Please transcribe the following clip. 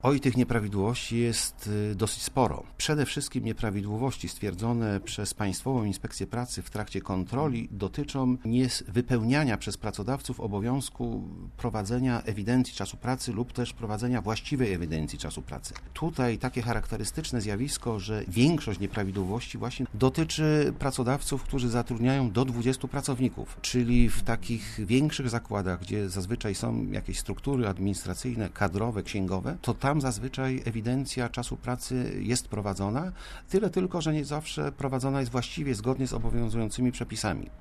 Oj, tych nieprawidłowości jest dosyć sporo. Przede wszystkim nieprawidłowości stwierdzone przez Państwową Inspekcję Pracy w trakcie kontroli dotyczą wypełniania przez pracodawców obowiązku prowadzenia ewidencji czasu pracy lub też prowadzenia właściwej ewidencji czasu pracy. Tutaj takie charakterystyczne zjawisko, że większość nieprawidłowości właśnie dotyczy pracodawców, którzy zatrudniają do 20 pracowników, czyli w takich większych zakładach, gdzie zazwyczaj są jakieś struktury administracyjne, kadrowe, księgowe, to tam zazwyczaj ewidencja czasu pracy jest prowadzona, tyle tylko, że nie zawsze prowadzona jest właściwie zgodnie z obowiązującymi przepisami.